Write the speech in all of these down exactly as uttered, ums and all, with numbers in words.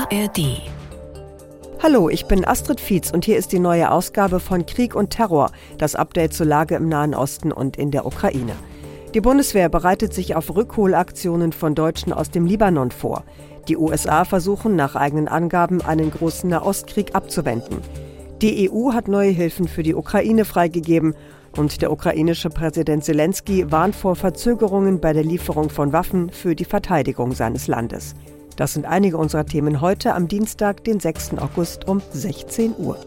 A R D. Hallo, ich bin Astrid Fietz und hier ist die neue Ausgabe von Krieg und Terror, das Update zur Lage im Nahen Osten und in der Ukraine. Die Bundeswehr bereitet sich auf Rückholaktionen von Deutschen aus dem Libanon vor. Die U S A versuchen nach eigenen Angaben, einen großen Nahostkrieg abzuwenden. Die E U hat neue Hilfen für die Ukraine freigegeben und der ukrainische Präsident Selenskyj warnt vor Verzögerungen bei der Lieferung von Waffen für die Verteidigung seines Landes. Das sind einige unserer Themen heute am Dienstag, den sechsten August um sechzehn Uhr.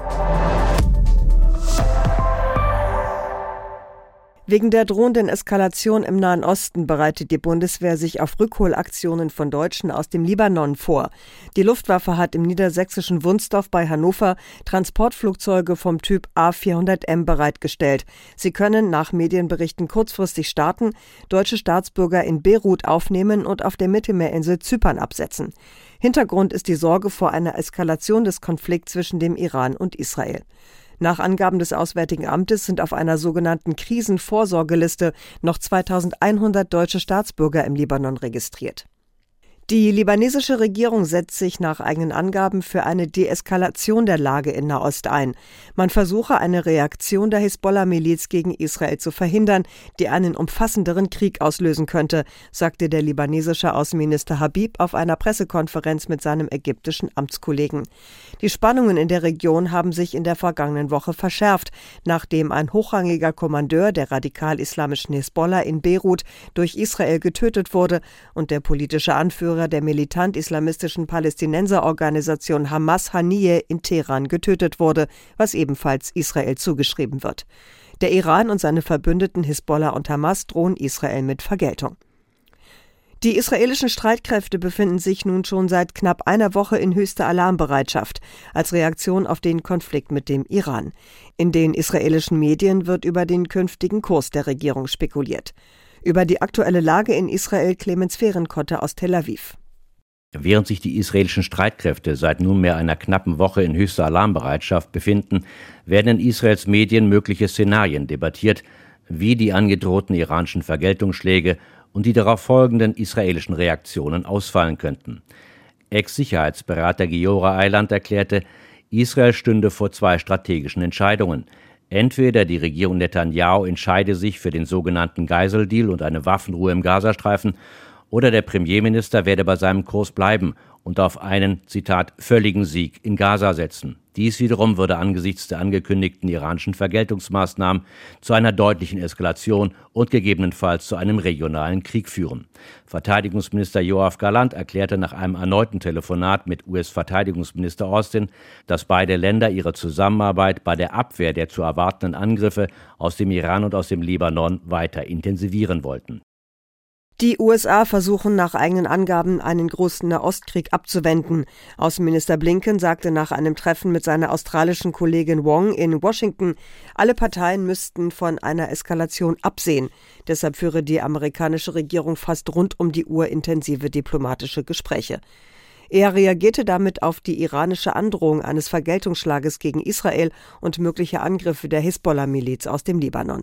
Wegen der drohenden Eskalation im Nahen Osten bereitet die Bundeswehr sich auf Rückholaktionen von Deutschen aus dem Libanon vor. Die Luftwaffe hat im niedersächsischen Wunsdorf bei Hannover Transportflugzeuge vom Typ A vierhundert M bereitgestellt. Sie können nach Medienberichten kurzfristig starten, deutsche Staatsbürger in Beirut aufnehmen und auf der Mittelmeerinsel Zypern absetzen. Hintergrund ist die Sorge vor einer Eskalation des Konflikts zwischen dem Iran und Israel. Nach Angaben des Auswärtigen Amtes sind auf einer sogenannten Krisenvorsorgeliste noch zweitausendeinhundert deutsche Staatsbürger im Libanon registriert. Die libanesische Regierung setzt sich nach eigenen Angaben für eine Deeskalation der Lage in Nahost ein. Man versuche, eine Reaktion der Hisbollah-Miliz gegen Israel zu verhindern, die einen umfassenderen Krieg auslösen könnte, sagte der libanesische Außenminister Habib auf einer Pressekonferenz mit seinem ägyptischen Amtskollegen. Die Spannungen in der Region haben sich in der vergangenen Woche verschärft, nachdem ein hochrangiger Kommandeur der radikal-islamischen Hisbollah in Beirut durch Israel getötet wurde und der politische Anführer der militant-islamistischen Palästinenserorganisation Hamas Haniyeh in Teheran getötet wurde, was ebenfalls Israel zugeschrieben wird. Der Iran und seine Verbündeten Hisbollah und Hamas drohen Israel mit Vergeltung. Die israelischen Streitkräfte befinden sich nun schon seit knapp einer Woche in höchster Alarmbereitschaft als Reaktion auf den Konflikt mit dem Iran. In den israelischen Medien wird über den künftigen Kurs der Regierung spekuliert. Über die aktuelle Lage in Israel Clemens Fehrenkotte aus Tel Aviv. Während sich die israelischen Streitkräfte seit nunmehr einer knappen Woche in höchster Alarmbereitschaft befinden, werden in Israels Medien mögliche Szenarien debattiert, wie die angedrohten iranischen Vergeltungsschläge und die darauf folgenden israelischen Reaktionen ausfallen könnten. Ex-Sicherheitsberater Giora Eiland erklärte, Israel stünde vor zwei strategischen Entscheidungen. Entweder die Regierung Netanyahu entscheide sich für den sogenannten Geiseldeal und eine Waffenruhe im Gazastreifen, oder der Premierminister werde bei seinem Kurs bleiben und auf einen, Zitat, völligen Sieg in Gaza setzen. Dies wiederum würde angesichts der angekündigten iranischen Vergeltungsmaßnahmen zu einer deutlichen Eskalation und gegebenenfalls zu einem regionalen Krieg führen. Verteidigungsminister Yoav Gallant erklärte nach einem erneuten Telefonat mit U S-Verteidigungsminister Austin, dass beide Länder ihre Zusammenarbeit bei der Abwehr der zu erwartenden Angriffe aus dem Iran und aus dem Libanon weiter intensivieren wollten. Die U S A versuchen nach eigenen Angaben, einen großen Nahostkrieg abzuwenden. Außenminister Blinken sagte nach einem Treffen mit seiner australischen Kollegin Wong in Washington, alle Parteien müssten von einer Eskalation absehen. Deshalb führe die amerikanische Regierung fast rund um die Uhr intensive diplomatische Gespräche. Er reagierte damit auf die iranische Androhung eines Vergeltungsschlages gegen Israel und mögliche Angriffe der Hisbollah-Miliz aus dem Libanon.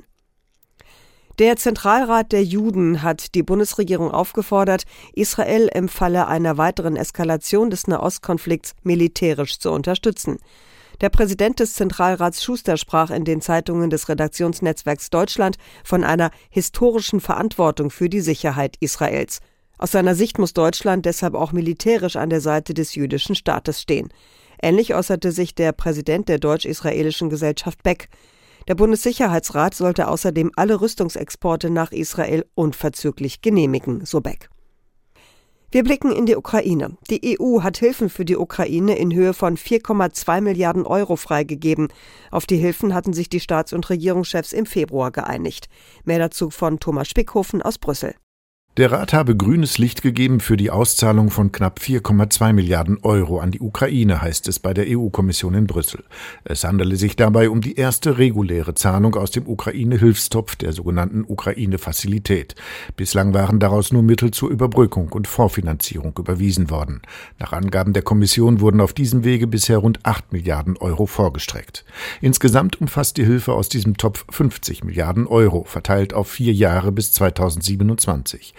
Der Zentralrat der Juden hat die Bundesregierung aufgefordert, Israel im Falle einer weiteren Eskalation des Nahostkonflikts militärisch zu unterstützen. Der Präsident des Zentralrats Schuster sprach in den Zeitungen des Redaktionsnetzwerks Deutschland von einer historischen Verantwortung für die Sicherheit Israels. Aus seiner Sicht muss Deutschland deshalb auch militärisch an der Seite des jüdischen Staates stehen. Ähnlich äußerte sich der Präsident der deutsch-israelischen Gesellschaft Beck. Der Bundessicherheitsrat sollte außerdem alle Rüstungsexporte nach Israel unverzüglich genehmigen, so Beck. Wir blicken in die Ukraine. Die E U hat Hilfen für die Ukraine in Höhe von vier Komma zwei Milliarden Euro freigegeben. Auf die Hilfen hatten sich die Staats- und Regierungschefs im Februar geeinigt. Mehr dazu von Thomas Spickhofen aus Brüssel. Der Rat habe grünes Licht gegeben für die Auszahlung von knapp vier Komma zwei Milliarden Euro an die Ukraine, heißt es bei der E U-Kommission in Brüssel. Es handele sich dabei um die erste reguläre Zahlung aus dem Ukraine-Hilfstopf, der sogenannten Ukraine-Fazilität. Bislang waren daraus nur Mittel zur Überbrückung und Vorfinanzierung überwiesen worden. Nach Angaben der Kommission wurden auf diesem Wege bisher rund acht Milliarden Euro vorgestreckt. Insgesamt umfasst die Hilfe aus diesem Topf fünfzig Milliarden Euro, verteilt auf vier Jahre bis zweitausendsiebenundzwanzig.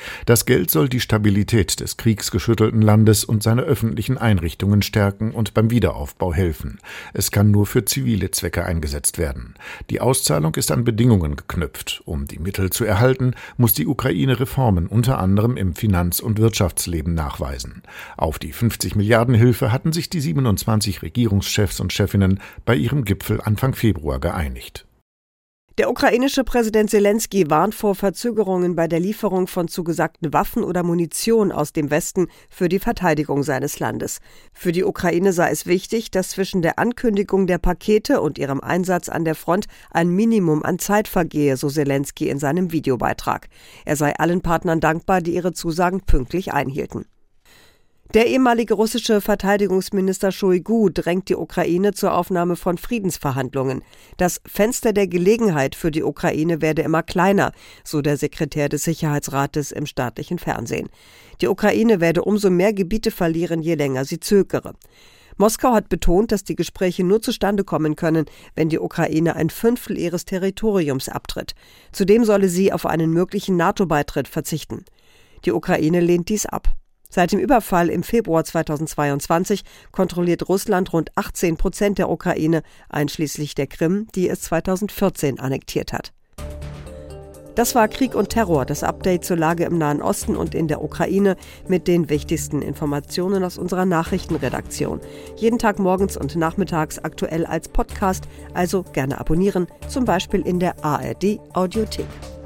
Das Geld soll die Stabilität des kriegsgeschüttelten Landes und seine öffentlichen Einrichtungen stärken und beim Wiederaufbau helfen. Es kann nur für zivile Zwecke eingesetzt werden. Die Auszahlung ist an Bedingungen geknüpft. Um die Mittel zu erhalten, muss die Ukraine Reformen unter anderem im Finanz- und Wirtschaftsleben nachweisen. Auf die fünfzig Milliarden Hilfe hatten sich die siebenundzwanzig Regierungschefs und Chefinnen bei ihrem Gipfel Anfang Februar geeinigt. Der ukrainische Präsident Selenskyj warnt vor Verzögerungen bei der Lieferung von zugesagten Waffen oder Munition aus dem Westen für die Verteidigung seines Landes. Für die Ukraine sei es wichtig, dass zwischen der Ankündigung der Pakete und ihrem Einsatz an der Front ein Minimum an Zeit vergehe, so Selenskyj in seinem Videobeitrag. Er sei allen Partnern dankbar, die ihre Zusagen pünktlich einhielten. Der ehemalige russische Verteidigungsminister Shoigu drängt die Ukraine zur Aufnahme von Friedensverhandlungen. Das Fenster der Gelegenheit für die Ukraine werde immer kleiner, so der Sekretär des Sicherheitsrates im staatlichen Fernsehen. Die Ukraine werde umso mehr Gebiete verlieren, je länger sie zögere. Moskau hat betont, dass die Gespräche nur zustande kommen können, wenn die Ukraine ein Fünftel ihres Territoriums abtritt. Zudem solle sie auf einen möglichen NATO-Beitritt verzichten. Die Ukraine lehnt dies ab. Seit dem Überfall im Februar zweitausendzweiundzwanzig kontrolliert Russland rund achtzehn Prozent der Ukraine, einschließlich der Krim, die es zweitausendvierzehn annektiert hat. Das war Krieg und Terror, das Update zur Lage im Nahen Osten und in der Ukraine mit den wichtigsten Informationen aus unserer Nachrichtenredaktion. Jeden Tag morgens und nachmittags aktuell als Podcast, also gerne abonnieren, zum Beispiel in der A R D Audiothek.